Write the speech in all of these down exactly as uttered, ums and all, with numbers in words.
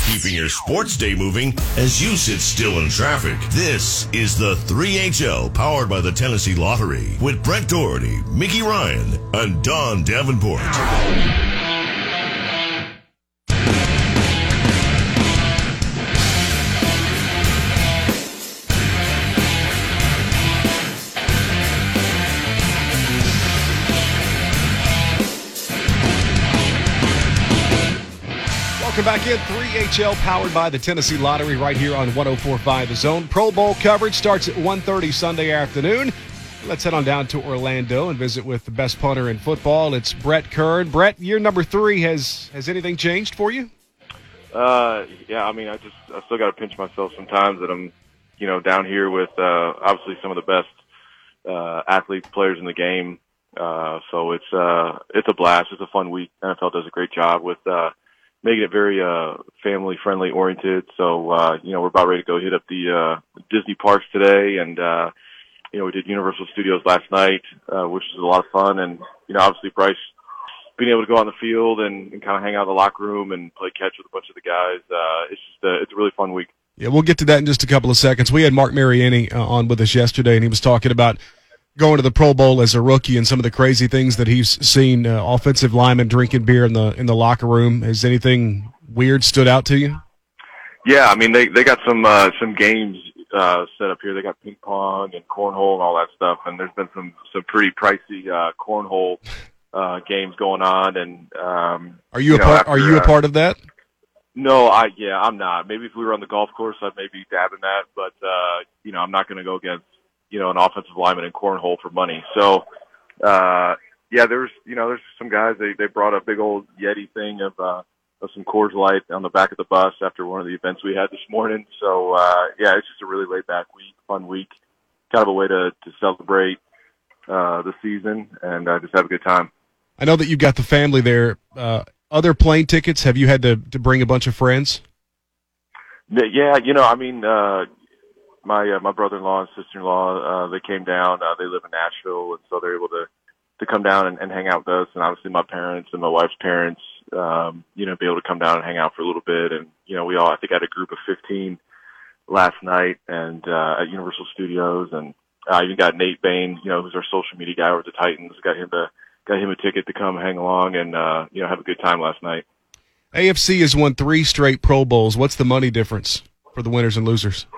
keeping your sports day moving as you sit still in traffic. This is the three H L powered by the Tennessee Lottery with Brent Doherty, Mickey Ryan, and Don Davenport. Welcome back in. three H L powered by the Tennessee Lottery right here on one oh four point five The Zone. Pro Bowl coverage starts at one thirty Sunday afternoon. Let's head on down to Orlando and visit with the best punter in football. It's Brett Kern. Brett, year number three. Has has anything changed for you? Uh, yeah, I mean, I just I still got to pinch myself sometimes that I'm, you know, down here with uh, obviously some of the best uh, athletes, players in the game. Uh, so it's uh, it's a blast. It's a fun week. N F L does a great job with uh, making it very uh, family-friendly oriented. So, uh, you know, we're about ready to go hit up the uh, Disney parks today. And, uh, you know, we did Universal Studios last night, uh, which was a lot of fun. And, you know, obviously Bryce being able to go on the field and, and kind of hang out in the locker room and play catch with a bunch of the guys. Uh, it's just a, it's a really fun week. Yeah, we'll get to that in just a couple of seconds. We had Mark Mariani uh, on with us yesterday, and he was talking about going to the Pro Bowl as a rookie and some of the crazy things that he's seen, uh, offensive linemen drinking beer in the in the locker room. Has anything weird stood out to you? Yeah, I mean, they they got some uh, some games uh, set up here. They got ping pong and cornhole and all that stuff, and there's been some, some pretty pricey uh, cornhole uh, games going on. And um, Are you, you a know, part, after, are you a part of that? No, I yeah, I'm not. Maybe if we were on the golf course, I'd maybe dab in that, but uh, you know, I'm not going to go against you know, an offensive lineman in cornhole for money. So, uh, yeah, there's, you know, there's some guys, they, they brought a big old Yeti thing of, uh, of some Coors Light on the back of the bus after one of the events we had this morning. So, uh, yeah, it's just a really laid back week, fun week, kind of a way to, to celebrate, uh, the season and, uh, just have a good time. I know that you've got the family there. Uh, other plane tickets, have you had to, to bring a bunch of friends? Yeah, you know, I mean, uh, My uh, my brother-in-law and sister-in-law, uh, they came down. Uh, they live in Nashville, and so they're able to to come down and, and hang out with us. And obviously, my parents and my wife's parents, um, you know, be able to come down and hang out for a little bit. And you know, we all I think I had a group of fifteen last night, and uh, at Universal Studios, and I uh, even got Nate Bain, you know, who's our social media guy over at the Titans, got him to got him a ticket to come hang along and uh, you know have a good time last night. A F C has won three straight Pro Bowls. What's the money difference for the winners and losers?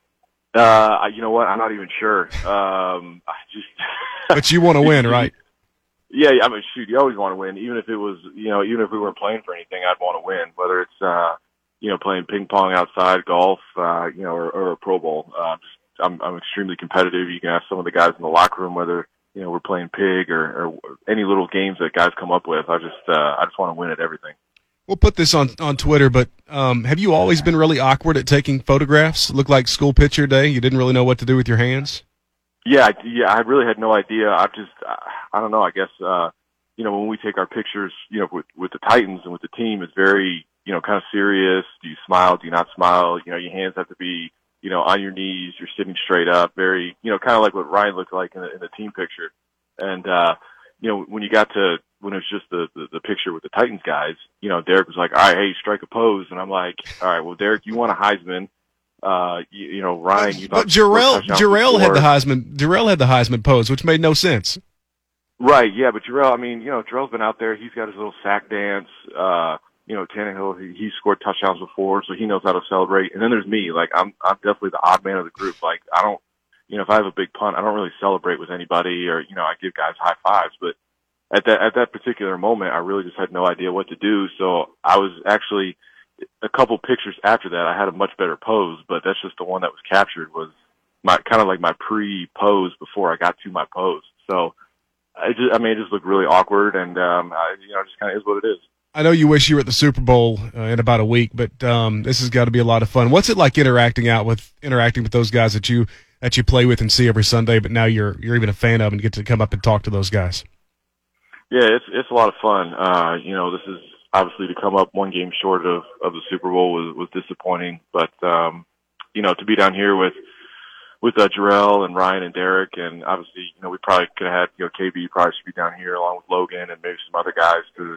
Uh, you know what? I'm not even sure. Um, I just. But you want to win, right? Yeah, I mean, shoot, you always want to win. Even if it was, you know, even if we weren't playing for anything, I'd want to win. Whether it's, uh, you know, playing ping pong outside, golf, uh, you know, or, or a Pro Bowl. Uh, just, I'm, I'm extremely competitive. You can ask some of the guys in the locker room whether you know we're playing pig or, or any little games that guys come up with. I just, uh, I just want to win at everything. We'll put this on, on Twitter, but um, have you always been really awkward at taking photographs? It looked like school picture day. You didn't really know what to do with your hands? Yeah, yeah, I really had no idea. I just, I don't know, I guess, uh, you know, when we take our pictures, you know, with, with the Titans and with the team, it's very, you know, kind of serious. Do you smile? Do you not smile? You know, your hands have to be, you know, on your knees. You're sitting straight up. Very, you know, kind of like what Ryan looked like in the, in the team picture. And, uh, you know, when you got to, when it was just the, the, the picture with the Titans guys, you know, Derek was like, all right, hey, strike a pose. And I'm like, all right, well, Derek, you want a Heisman. Uh, you, you know, Ryan, you But Jarrell, Jarrell had the Heisman, Jarrell had the Heisman pose, which made no sense. Right. Yeah. But Jarrell, I mean, you know, Jarrell's been out there. He's got his little sack dance. Uh, you know, Tannehill, he, he scored touchdowns before, so he knows how to celebrate. And then there's me. Like, I'm, I'm definitely the odd man of the group. Like, I don't, you know, if I have a big punt, I don't really celebrate with anybody or, you know, I give guys high fives, but at that, at that particular moment, I really just had no idea what to do. So I was actually a couple pictures after that. I had a much better pose, but that's just the one that was captured was my kind of like my pre-pose before I got to my pose. So I just, I mean, it just looked really awkward, and um, I, you know, it just kind of is what it is. I know you wish you were at the Super Bowl uh, in about a week, but um, this has got to be a lot of fun. What's it like interacting out with interacting with those guys that you that you play with and see every Sunday, but now you're you're even a fan of and get to come up and talk to those guys? Yeah, it's it's a lot of fun. Uh, you know, this is obviously to come up one game short of, of the Super Bowl was, was disappointing, but um, you know, to be down here with with uh, Jarrell and Ryan and Derek, and obviously, you know, we probably could have had, you know, K B probably should be down here along with Logan and maybe some other guys to,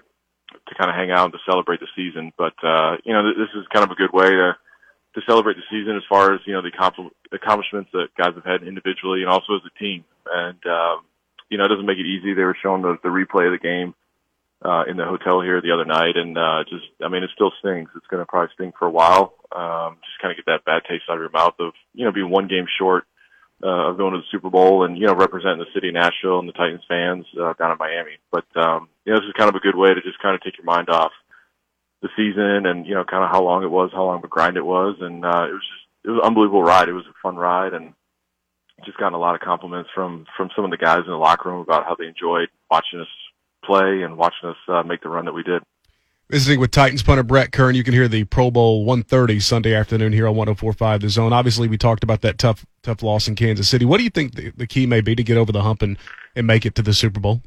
to kind of hang out and to celebrate the season. But, uh, you know, this is kind of a good way to, to celebrate the season as far as, you know, the accomplishments that guys have had individually and also as a team. And, um, you know, it doesn't make it easy. They were showing the, the replay of the game, uh, in the hotel here the other night. And, uh, just, I mean, it still stings. It's going to probably sting for a while. Um, just kind of get that bad taste out of your mouth of, you know, being one game short, uh, of going to the Super Bowl and, you know, representing the city of Nashville and the Titans fans, uh, down in Miami. But, um, you know, this is kind of a good way to just kind of take your mind off the season and, you know, kind of how long it was, how long of a grind it was. And, uh, it was just, it was an unbelievable ride. It was a fun ride, and just gotten a lot of compliments from, from some of the guys in the locker room about how they enjoyed watching us play and watching us, uh, make the run that we did. Visiting with Titans punter Brett Kern. You can hear the Pro Bowl one thirty Sunday afternoon here on one oh four point five The Zone. Obviously, we talked about that tough tough loss in Kansas City. What do you think the, the key may be to get over the hump and, and make it to the Super Bowl?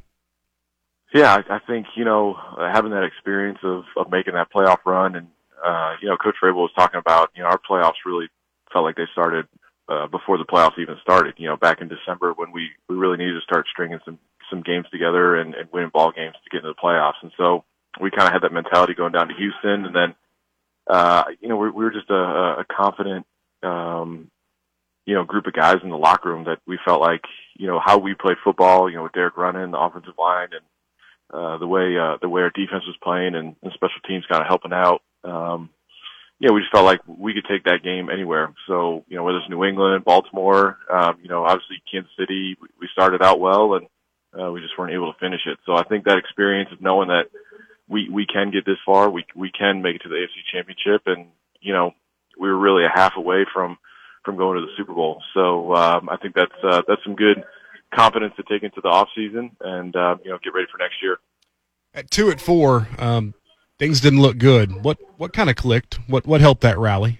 Yeah, I, I think, you know, having that experience of, of making that playoff run, and, uh, you know, Coach Vrabel was talking about, you know, our playoffs really felt like they started uh, before the playoffs even started, you know, back in December when we, we really needed to start stringing some, some games together and, and winning ball games to get into the playoffs. And so we kind of had that mentality going down to Houston. And then, uh, you know, we, we were just a, a confident, um, you know, group of guys in the locker room that we felt like, you know, how we played football, you know, with Derek running the offensive line and, uh, the way, uh, the way our defense was playing and, and special teams kind of helping out. Um, you know, we just felt like we could take that game anywhere. So, you know, whether it's New England, Baltimore, um, you know, obviously Kansas City, we, we started out well and, uh, we just weren't able to finish it. So I think that experience of knowing that we, we can get this far, we, we can make it to the A F C Championship. And, you know, we were really a half away from, from going to the Super Bowl. So, um, I think that's, uh, that's some good confidence to take into the off season and, uh, you know, get ready for next year. At two at four, um, things didn't look good. What, what kind of clicked? What, what helped that rally?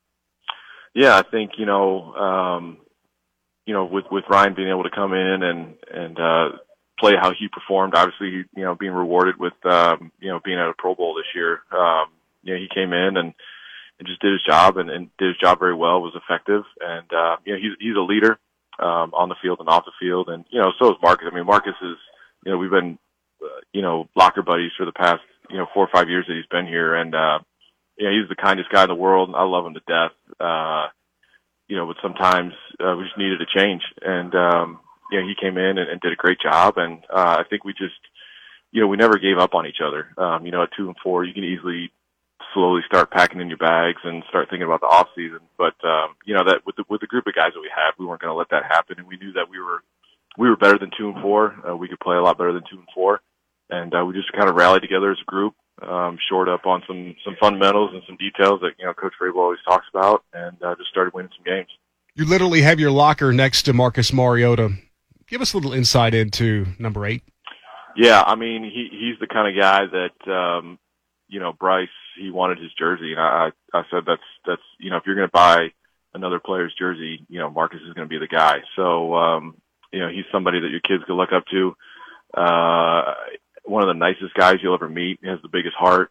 Yeah, I think, you know, um, you know, with, with Ryan being able to come in and, and, uh, play how he performed, obviously, you know, being rewarded with, um, you know, being at a Pro Bowl this year. Um, you know, he came in and, and just did his job and, and did his job very well, was effective. And, uh, you know, he's, he's a leader, um, on the field and off the field. And, you know, so is Marcus. I mean, Marcus is, you know, we've been, uh, you know, locker buddies for the past, you know, four or five years that he's been here. And, uh, you know, he's the kindest guy in the world. I love him to death. Uh, you know, but sometimes, uh, we just needed a change. And, um, you know, he came in and, and did a great job. And, uh, I think we just, you know, we never gave up on each other. Um, you know, at two and four, you can easily slowly start packing in your bags and start thinking about the off season. But, um, you know, that with the, with the group of guys that we had, we weren't going to let that happen. And we knew that we were, we were better than two and four. Uh, we could play a lot better than two and four. And, uh, we just kind of rallied together as a group, um, shored up on some, some fundamentals and some details that, you know, Coach Vrabel always talks about, and, uh, just started winning some games. You literally have your locker next to Marcus Mariota. Give us a little insight into number eight. Yeah, I mean, he he's the kind of guy that, um, you know, Bryce, he wanted his jersey. And I, I said, that's, that's, you know, if you're going to buy another player's jersey, you know, Marcus is going to be the guy. So, um, you know, he's somebody that your kids can look up to. Uh, one of the nicest guys you'll ever meet. He has the biggest heart.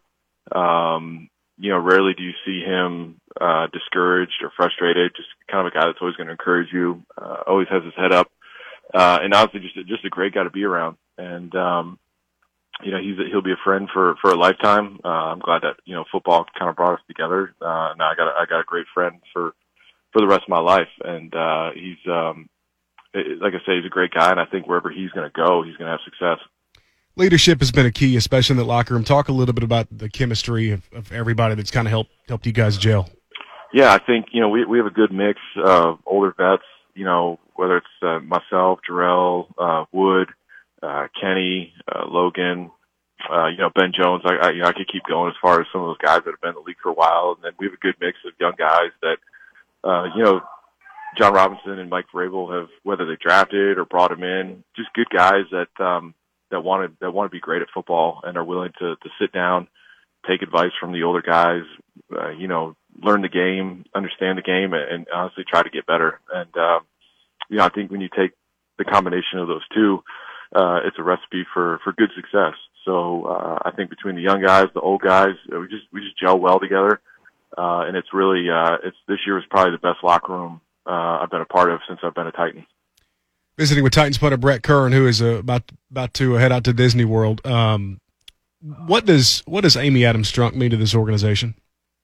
Um, you know, rarely do you see him, uh, discouraged or frustrated. Just kind of a guy that's always going to encourage you, uh, always has his head up. Uh, and honestly, just, a, just a great guy to be around. And, um, you know, he's, a, he'll be a friend for, for a lifetime. Uh, I'm glad that, you know, football kind of brought us together. Uh, now I got, a, I got a great friend for, for the rest of my life. And, uh, he's, um, it, like I say, he's a great guy. And I think wherever he's going to go, he's going to have success. Leadership has been a key, especially in the locker room. Talk a little bit about the chemistry of, of everybody that's kind of helped, helped you guys gel. Yeah, I think, you know, we, we have a good mix of older vets, you know, whether it's uh, myself, Jarrell, uh, Wood, uh, Kenny, uh, Logan, uh, you know, Ben Jones. I, I, you know, I could keep going as far as some of those guys that have been in the league for a while. And then we have a good mix of young guys that, uh, you know, John Robinson and Mike Vrabel have, whether they drafted or brought him in, just good guys that, um, that want to, that want to be great at football and are willing to, to sit down, take advice from the older guys, uh, you know, learn the game, understand the game, and, and honestly try to get better. And, um, you know, I think when you take the combination of those two, uh, it's a recipe for, for good success. So, uh, I think between the young guys, the old guys, we just, we just gel well together. Uh, and it's really, uh, it's, this year was probably the best locker room, uh, I've been a part of since I've been a Titan. Visiting with Titans punter Brett Kern, who is uh, about, about to head out to Disney World. Um, What does what does Amy Adams Strunk mean to this organization?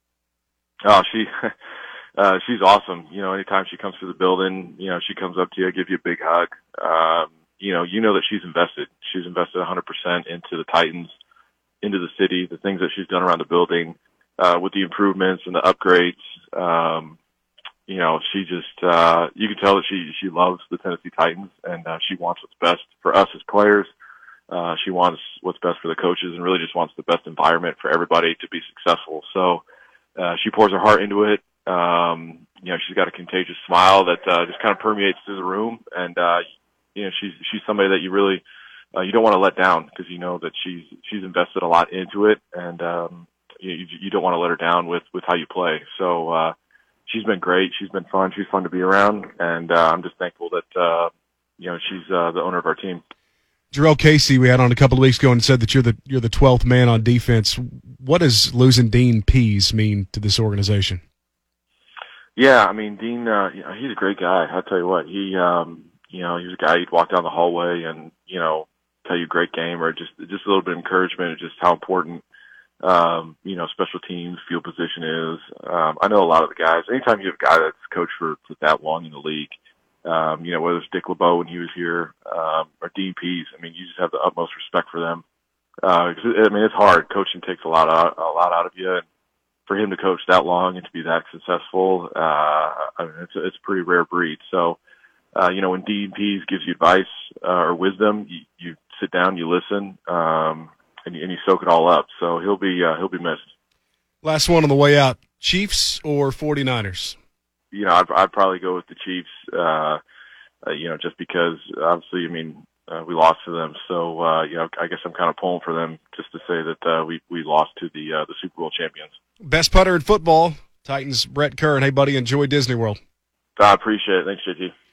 Oh, she uh, she's awesome. You know, anytime she comes through the building, you know, she comes up to you, give you a big hug. Um, you know, you know that she's invested. She's invested one hundred percent into the Titans, into the city, the things that she's done around the building, uh, with the improvements and the upgrades. Um, you know, she just, uh, you can tell that she, she loves the Tennessee Titans, and, uh, she wants what's best for us as players. Uh, she wants what's best for the coaches, and really just wants the best environment for everybody to be successful. So, uh, she pours her heart into it. Um, you know, she's got a contagious smile that, uh, just kind of permeates through the room. And, uh, you know, she's, she's somebody that you really, uh, you don't want to let down, because you know that she's, she's invested a lot into it. And, um, you, you don't want to let her down with, with how you play. So, uh, she's been great. She's been fun. She's fun to be around. And, uh, I'm just thankful that, uh, you know, she's, uh, the owner of our team. Jarrell Casey, we had on a couple of weeks ago and said that you're the, you're the twelfth man on defense. What does losing Dean Pease mean to this organization? Yeah, I mean, Dean, uh, you know, he's a great guy. I'll tell you what, he, um, you know, he was a guy you'd walk down the hallway and, you know, tell you great game, or just, just a little bit of encouragement, and just how important, um, you know, special teams, field position is. Um, I know a lot of the guys, anytime you have a guy that's coached for, for that long in the league, um, you know, whether it's Dick LeBeau when he was here, um, or Dean Pease, I mean, you just have the utmost respect for them. Uh, cause it, I mean, it's hard. Coaching takes a lot out, a lot out of you. And for him to coach that long and to be that successful, uh, I mean, it's a, it's a pretty rare breed. So, uh, you know, when Dean Pease gives you advice, uh, or wisdom, you, you sit down, you listen, um, and you, and you soak it all up. So he'll be, uh, he'll be missed. Last one on the way out, Chiefs or forty-niners? You know, I'd, I'd probably go with the Chiefs, uh, uh, you know, just because obviously, I mean, uh, we lost to them. So, uh, you know, I guess I'm kind of pulling for them just to say that, uh, we, we lost to the, uh, the Super Bowl champions. Best putter in football, Titans, Brett Kern. Hey, buddy, enjoy Disney World. I appreciate it. Thanks, J T.